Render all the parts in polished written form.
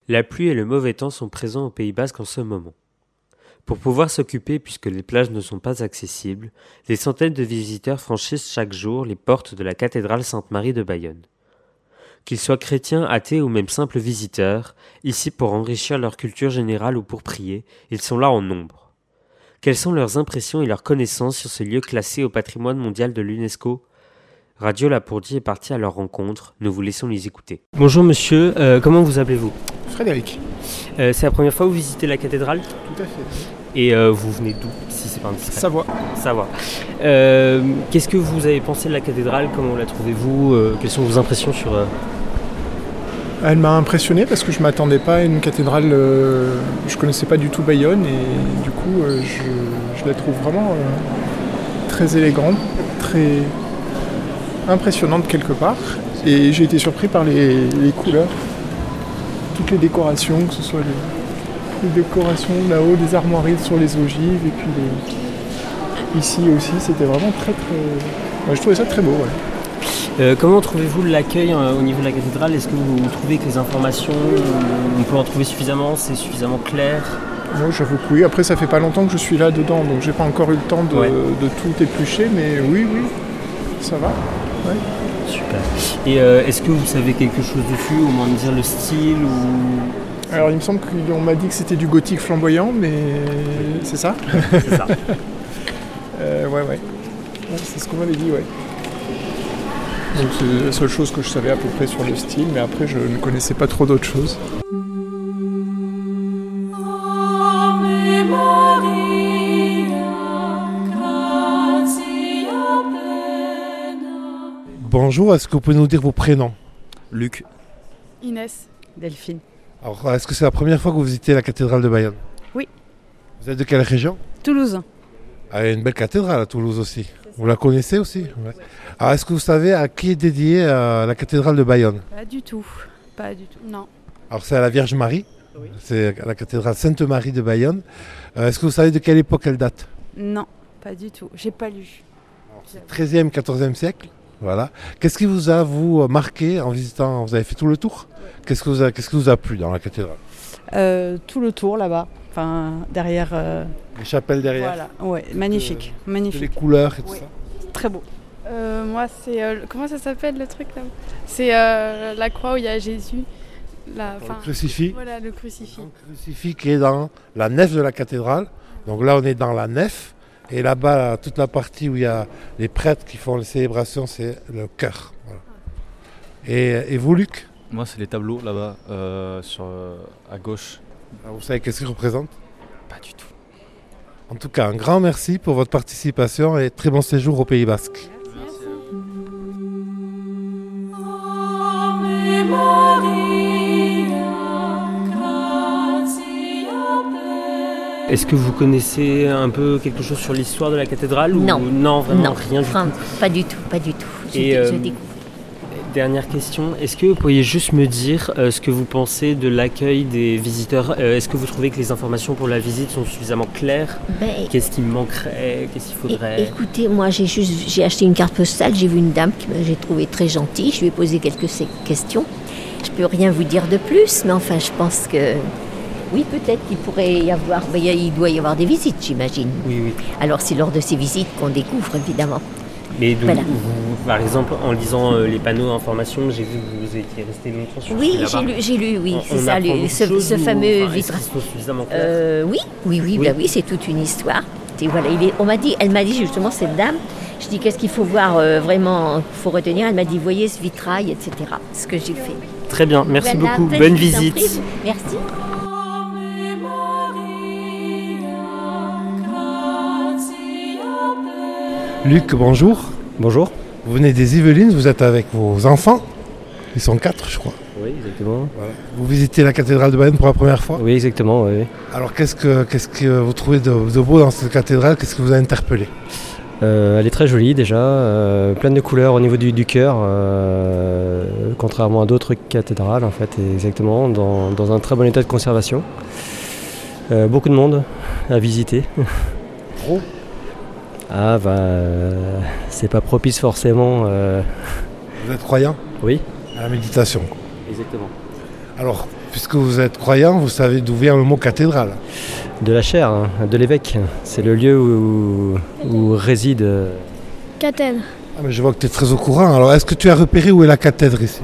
La pluie et le mauvais temps sont présents au Pays Basque en ce moment. Pour pouvoir s'occuper, puisque les plages ne sont pas accessibles, des centaines de visiteurs franchissent chaque jour les portes de la cathédrale Sainte-Marie de Bayonne. Qu'ils soient chrétiens, athées ou même simples visiteurs, ici pour enrichir leur culture générale ou pour prier, ils sont là en nombre. Quelles sont leurs impressions et leurs connaissances sur ce lieu classé au patrimoine mondial de l'UNESCO ? Radio Lapourdie est partie à leur rencontre, nous vous laissons les écouter. Bonjour monsieur, comment vous appelez-vous ? Frédéric. C'est la première fois que vous visitez la cathédrale ? Tout à fait. Et vous venez d'où, si c'est pas indiscret ? Savoie. Savoie. Qu'est-ce que vous avez pensé de la cathédrale ? Comment la trouvez-vous ? Quelles sont vos impressions sur... Elle m'a impressionné parce que je ne m'attendais pas à une cathédrale. Je ne connaissais pas du tout Bayonne et du coup je la trouve vraiment très élégante, très impressionnante quelque part. Et j'ai été surpris par les couleurs, toutes les décorations, que ce soit les décorations là-haut, des armoiries sur les ogives et puis ici aussi, c'était vraiment très très... Moi, je trouvais ça très beau. Ouais. Comment trouvez-vous l'accueil au niveau de la cathédrale ? Est-ce que vous trouvez que les informations, on peut en trouver suffisamment, c'est suffisamment clair ? Moi j'avoue que oui, après ça fait pas longtemps que je suis là dedans, donc j'ai pas encore eu le temps de tout éplucher, mais oui, ça va. Ouais. Super. Et est-ce que vous savez quelque chose dessus, au moins me dire le style ou... Alors il me semble qu'on m'a dit que c'était du gothique flamboyant, mais c'est ça ? C'est ça. Ouais, c'est ce qu'on m'avait dit, ouais. Donc c'est la seule chose que je savais à peu près sur le style, mais après je ne connaissais pas trop d'autres choses. Bonjour, est-ce que vous pouvez nous dire vos prénoms ? Luc. Inès. Delphine. Alors, est-ce que c'est la première fois que vous visitez la cathédrale de Bayonne ? Oui. Vous êtes de quelle région ? Toulouse. Ah, il y a une belle cathédrale à Toulouse aussi. Vous la connaissez aussi ? Ouais. Alors, est-ce que vous savez à qui est dédiée la cathédrale de Bayonne ? Pas du tout, non. Alors, c'est à la Vierge Marie. Oui. C'est à la cathédrale Sainte-Marie de Bayonne. Est-ce que vous savez de quelle époque elle date ? Non, pas du tout, j'ai pas lu. Alors, c'est 13e, 14e siècle. Voilà. Qu'est-ce qui vous a marqué en visitant ? Vous avez fait tout le tour ? Qu'est-ce qui vous a plu dans la cathédrale ? Tout le tour là-bas, enfin derrière. Les chapelles derrière. Voilà, ouais, magnifique. Les couleurs et tout ça. Très beau. Moi c'est comment ça s'appelle le truc là ? C'est la croix où il y a Jésus. Le crucifix. Voilà, le crucifix. Le crucifix qui est dans la nef de la cathédrale. Donc là on est dans la nef. Et là-bas, toute la partie où il y a les prêtres qui font les célébrations, c'est le chœur. Voilà. Et vous, Luc ? Moi, c'est les tableaux là-bas, à gauche. Alors, vous savez qu'est-ce qu'ils représentent ? Pas du tout. En tout cas, un grand merci pour votre participation et très bon séjour au Pays Basque. Est-ce que vous connaissez un peu quelque chose sur l'histoire de la cathédrale ? Non. Non, vraiment rien du tout. Pas du tout. Je découvre. Dernière question, est-ce que vous pourriez juste me dire ce que vous pensez de l'accueil des visiteurs ? Est-ce que vous trouvez que les informations pour la visite sont suffisamment claires ? Qu'est-ce qui manquerait ? Qu'est-ce qu'il faudrait ? Écoutez, moi j'ai acheté une carte postale, j'ai vu une dame que j'ai trouvée très gentille, je lui ai posé quelques questions. Je peux rien vous dire de plus, mais enfin je pense que... Oui, peut-être qu'il pourrait y avoir... il doit y avoir des visites, j'imagine. Oui. Alors c'est lors de ces visites qu'on découvre, évidemment. Mais donc, voilà. vous, par exemple, en lisant les panneaux d'information, j'ai vu que vous étiez resté longtemps sur oui, là-bas. j'ai lu, oui, c'est ça, ce fameux vitrail. Oui, c'est toute une histoire. Et voilà, elle m'a dit justement, cette dame, je dis qu'est-ce qu'il faut voir vraiment, faut retenir. Elle m'a dit, voyez ce vitrail, etc. C'est ce que j'ai fait. Très bien, merci beaucoup, bonne visite. Merci. Luc, bonjour. Bonjour. Vous venez des Yvelines, vous êtes avec vos enfants. Ils sont 4, je crois. Oui, exactement. Voilà. Vous visitez la cathédrale de Bayonne pour la première fois ? Oui, exactement. Oui. Alors, qu'est-ce que vous trouvez de beau dans cette cathédrale ? Qu'est-ce qui vous a interpellé ? Elle est très jolie déjà, pleine de couleurs au niveau du chœur, contrairement à d'autres cathédrales en fait, exactement, dans un très bon état de conservation. Beaucoup de monde à visiter. Trop ? Ah c'est pas propice forcément. Vous êtes croyant ? Oui. À la méditation. Exactement. Alors, Puisque vous êtes croyant, vous savez d'où vient le mot cathédrale. De la chaire, hein, de l'évêque. C'est le lieu où réside. Cathèdre. Ah, mais je vois que tu es très au courant. Alors, est-ce que tu as repéré où est la cathèdre ici?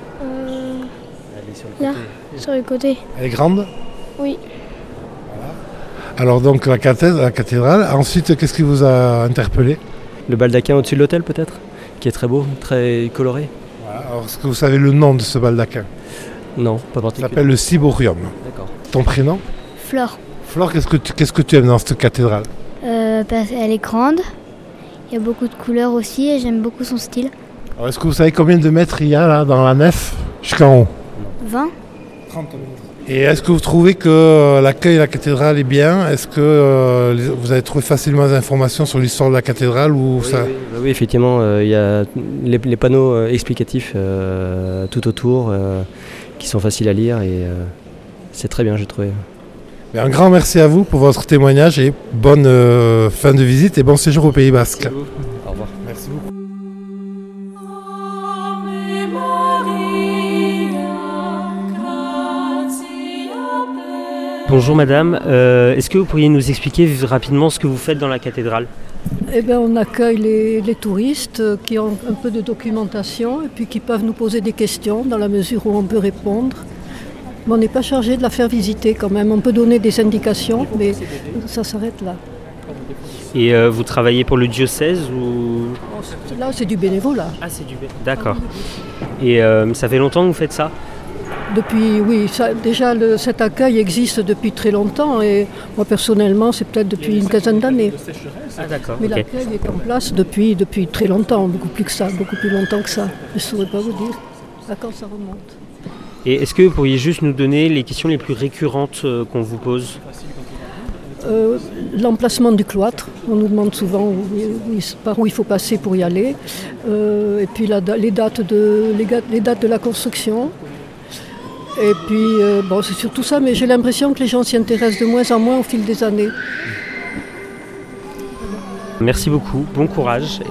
Là, sur le côté. Elle est grande? Oui. Alors donc la cathédrale. Ensuite, qu'est-ce qui vous a interpellé? Le baldaquin au-dessus de l'autel peut-être, qui est très beau, très coloré. Voilà. Alors, est-ce que vous savez le nom de ce baldaquin? Non, pas Ça particulier. s'appelle le ciborium. D'accord. Ton prénom? Flore. Flore, qu'est-ce que tu aimes dans cette cathédrale? Elle est grande. Il y a beaucoup de couleurs aussi et j'aime beaucoup son style. Alors, est-ce que vous savez combien de mètres il y a là dans la nef jusqu'en haut? 20. 30 mètres. Et est-ce que vous trouvez que l'accueil de la cathédrale est bien? Est-ce que vous avez trouvé facilement des informations sur l'histoire de la cathédrale ou ça... Oui, effectivement, il y a les panneaux explicatifs tout autour qui sont faciles à lire et c'est très bien, j'ai trouvé. Un grand merci à vous pour votre témoignage et bonne fin de visite et bon séjour au Pays Basque. Merci beaucoup. Au revoir. Merci beaucoup. Bonjour madame, est-ce que vous pourriez nous expliquer rapidement ce que vous faites dans la cathédrale? Eh bien, on accueille les touristes qui ont un peu de documentation et puis qui peuvent nous poser des questions dans la mesure où on peut répondre. Mais on n'est pas chargé de la faire visiter quand même. On peut donner des indications, mais ça s'arrête là. Et vous travaillez pour le diocèse ou... Là, c'est du bénévolat. Ah, c'est du bénévolat. D'accord. Et ça fait longtemps que vous faites ça? Depuis, oui, cet accueil existe depuis très longtemps et moi personnellement, c'est peut-être depuis une quinzaine d'années. Ah, d'accord. Mais ok. l'accueil est en place depuis très longtemps, beaucoup plus longtemps que ça. Je ne saurais pas vous dire à quand ça remonte. Et est-ce que vous pourriez juste nous donner les questions les plus récurrentes qu'on vous pose? L'emplacement du cloître, on nous demande souvent par où il faut passer pour y aller. Et puis les dates de la construction. Et puis, c'est surtout ça, mais j'ai l'impression que les gens s'y intéressent de moins en moins au fil des années. Merci beaucoup, bon courage.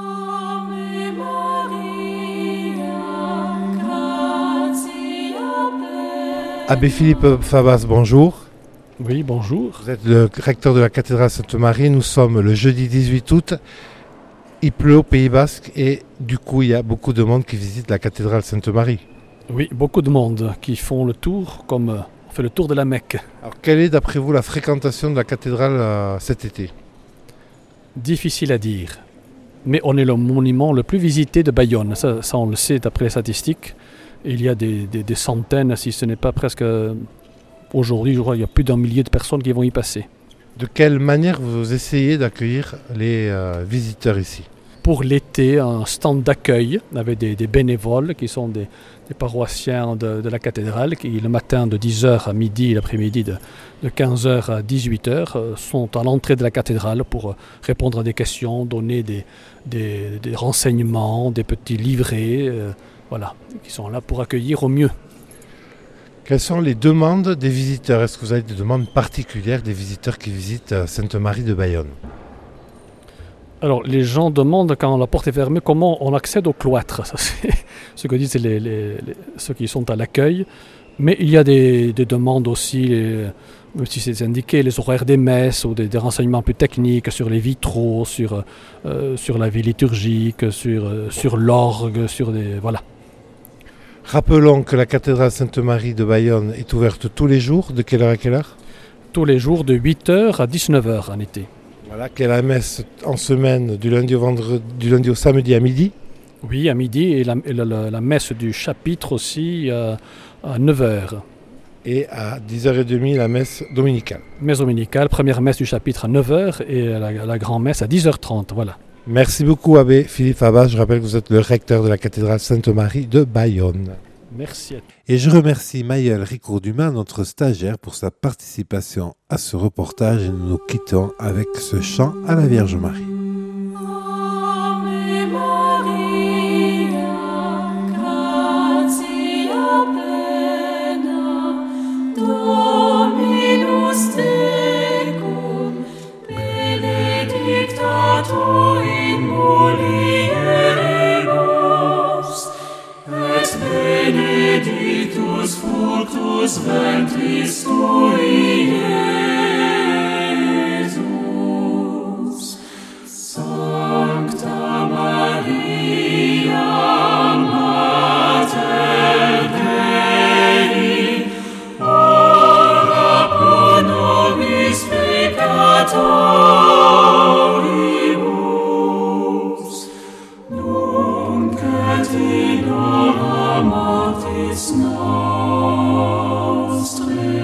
Abbé Philippe Fabas, bonjour. Oui, bonjour. Vous êtes le recteur de la cathédrale Sainte-Marie. Nous sommes le jeudi 18 août. Il pleut au Pays Basque et du coup, il y a beaucoup de monde qui visite la cathédrale Sainte-Marie. Oui, beaucoup de monde qui font le tour, comme on fait le tour de la Mecque. Alors, quelle est d'après vous la fréquentation de la cathédrale cet été? Difficile à dire, mais on est le monument le plus visité de Bayonne, ça on le sait d'après les statistiques. Il y a des centaines, si ce n'est pas presque... Aujourd'hui, je crois qu'il y a plus d'un millier de personnes qui vont y passer. De quelle manière vous essayez d'accueillir les visiteurs ici? Pour l'été, un stand d'accueil avec des bénévoles qui sont des paroissiens de la cathédrale qui le matin de 10h à midi et l'après-midi de 15h à 18h sont à l'entrée de la cathédrale pour répondre à des questions, donner des renseignements, des petits livrets, qui sont là pour accueillir au mieux. Quelles sont les demandes des visiteurs? Est-ce que vous avez des demandes particulières des visiteurs qui visitent Sainte-Marie de Bayonne? Alors, les gens demandent, quand la porte est fermée, comment on accède au cloître. Ça, c'est ce que disent ceux qui sont à l'accueil. Mais il y a des demandes aussi, même si c'est indiqué, les horaires des messes ou des renseignements plus techniques sur les vitraux, sur la vie liturgique, sur l'orgue, voilà. Rappelons que la cathédrale Sainte-Marie de Bayonne est ouverte tous les jours. De quelle heure à quelle heure? Tous les jours de 8h à 19h en été. Voilà, qu'il y a la messe en semaine du lundi au samedi à midi. Oui, à midi, et la messe du chapitre aussi à 9h. Et à 10h30, la messe dominicale. Messe dominicale, première messe du chapitre à 9h et la grand-messe à 10h30, voilà. Merci beaucoup, Abbé Philippe Fabas. Je rappelle que vous êtes le recteur de la cathédrale Sainte-Marie de Bayonne. Merci à tous. Et je remercie Maëlle Ricourt-Dumas, notre stagiaire, pour sa participation à ce reportage. Et nous nous quittons avec ce chant à la Vierge Marie. Benedictus fructus Mortis nostre